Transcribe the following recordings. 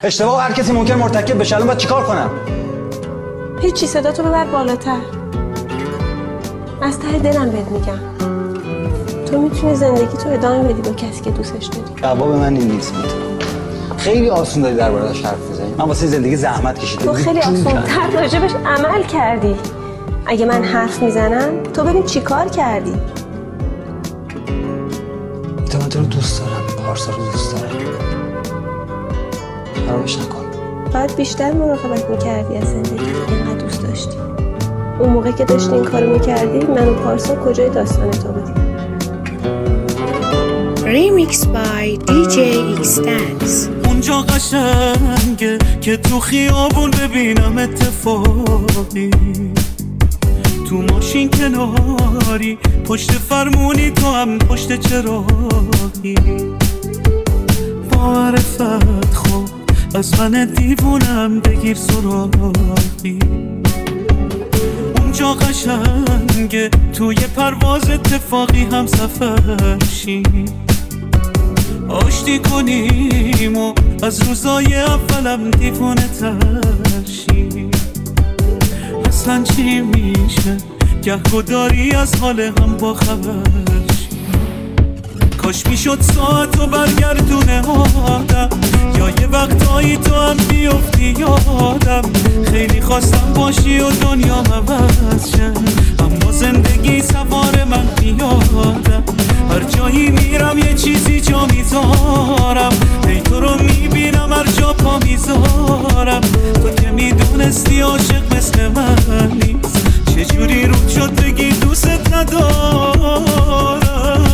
اشتباه هر کسی ممکن مرتکب بشه. الان باید چیکار کنم؟ هیچی، صداتو ببر بالاتر. از ته دلم بهت میگم تو میتونی زندگی تو ادامه بدی با کسی که دوستش داری. جواب من این نیست. خیلی آسون داری درباره‌اش حرف می‌زنی. من واسه زندگی زحمت کشیدم. تو خیلی آسون‌تر راجبش عمل کردی. اگه من حرف میزنم تو ببین چی کار کردی. من تو رو دوست دارم، پارسا رو دوست دارم. فراموش نکن. باید بیشتر مراقبت میکردی از زندگی، اینقدر دوست داشتی. اون موقع که داشتی این کارو میکردی من و پارسا کجای داستان تو بودیم؟ Remix by DJ Extends. اونجا قشنگه که تو خیابون ببینم اتفاقی، تو ماشین کناری پشت فرمونی تو هم پشت چراغی، با معرفت خوب از من دیوونم بگیر سراغی. اونجا قشنگه توی پرواز اتفاقی هم سفر شیم، آشتی کنیم و از روزای اولم دیوونه تر شیم. اصلا چی میشه گهگداری از حال هم با خبر شیم. کاش میشد ساعتو برگردونه آدم، یا یه وقتایی تو هم بیفتی یادم. خیلی خواستم باشی و دنیا عوض شه، اما زندگی سوار من میادم. هر جایی میرم یه چیزی جا میذارم، ای تو رو میبینم هر جا پا میذارم. تو که میدونستی عاشق مثل من نیست، چجوری رود شد بگی دوست ندارم.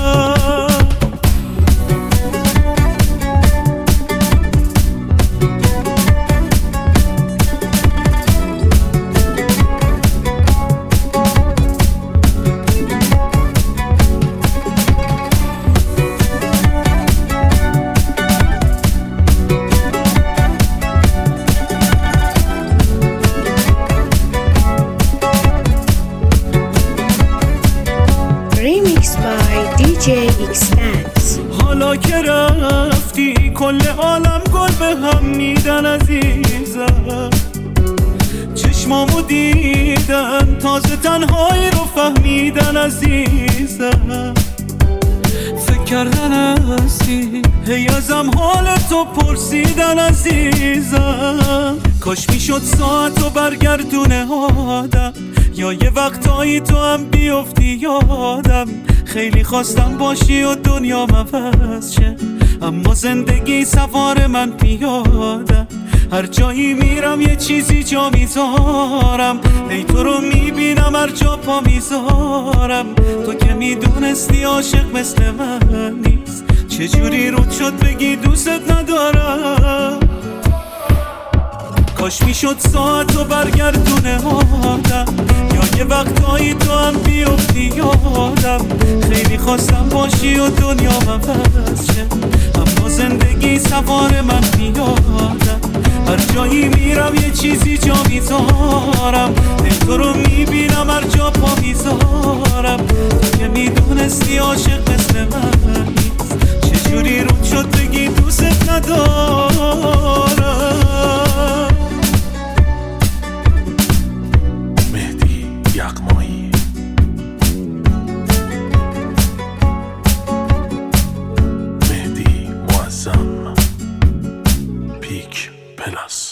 حالا که رفتی کل عالم گل به هم میدن عزیزم، چشمامو دیدن تازه تنهایی رو فهمیدن عزیزم. فکر کردن هستی هی ازم حال تو پرسیدن عزیزم. کاش میشد ساعتو برگردونه آدم، یا یه وقتایی تو هم بیفتی یادم. خیلی خواستم باشی و دنیا عوض شه، اما زندگی سوار من میادم. هر جایی میرم یه چیزی جا میذارم، ای تو رو میبینم هر جا پا میذارم. تو که میدونستی عاشق مثل من نیست، چجوری رود شد بگی دوست ندارم. کاش میشد ساعتو برگردونه آدم، یا یه وقتایی تو هم بیفتی یادم. خیلی خواستم باشی و دنیا عوض شه، اما زندگی سوار من میادم. هر جایی میرم یه چیزی جا میذارم، ای تو رو میبینم هر جا پا میذارم. تو که میدونستی عاشق مثل من نیست، چجوری رود شد بگی دوست ندارم. پیک پلاس.